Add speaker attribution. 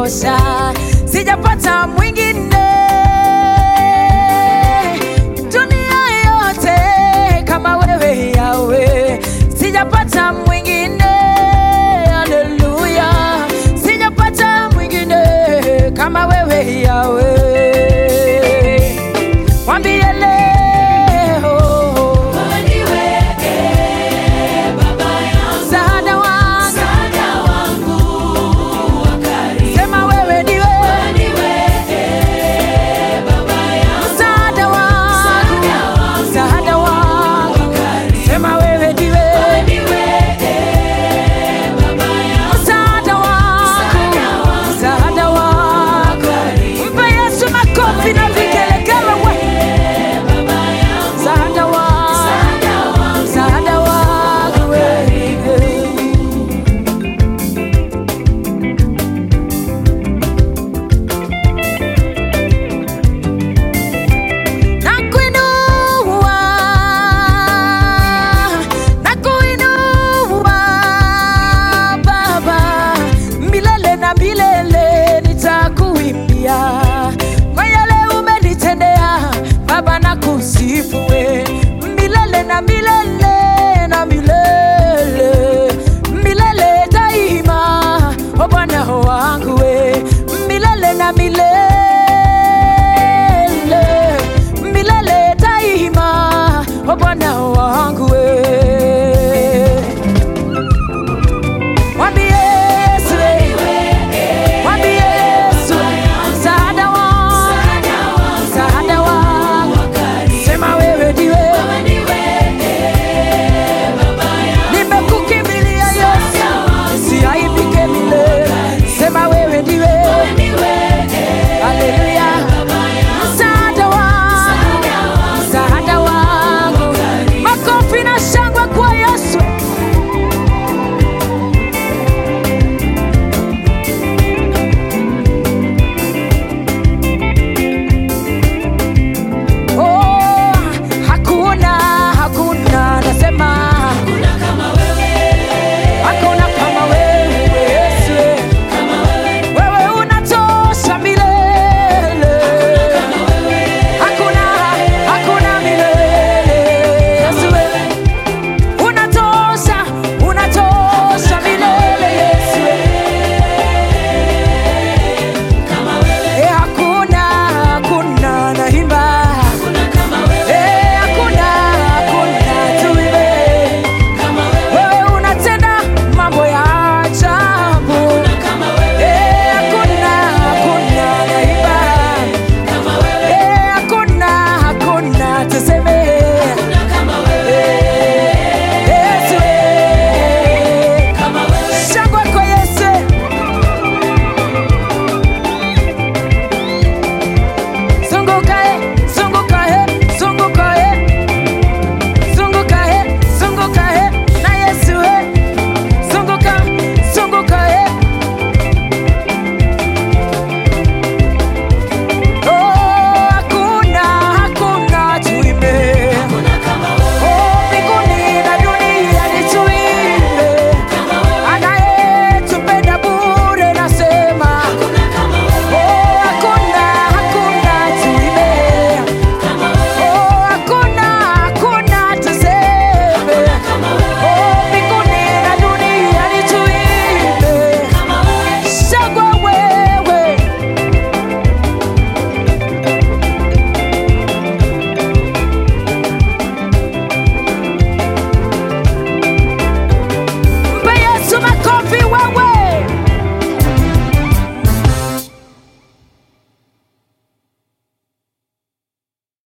Speaker 1: unatosha, sijapata mwingine dunia yote kama wewe Yahweh, sijapata mwingine. Haleluya, sijapata mwingine kama wewe Yahweh. Mwambie leo wewe ndiwe Baba yangu, msaada wangu wa karibu. Sema wewe ndiwe Baba yangu, msaada wangu. Sema wewe ndiwe Baba yangu, msaada wangu. Mpe Yesu makofi na vigelegele. Milele na milele na milele, milele daima, o Bwana wangu we. Milele na milele, milele daima, o Bwana wangu we. Mwambie Yesu, mwambie Yesu, msaada wangu. Sema wewe ndiwe, nimekukimbilia Yesu, siaibike milele. Sema wewe ndiwe, haleluya, msaada wangu. Makofi na shangwe kwa Yesu. Hakuna, nasema hakuna kama wewe, hakuna kama wewe Yesu, wewe unatosha milele, hakuna milele Yesu, wewe unatosha milele Yesu, kama wewe hakuna naimba to say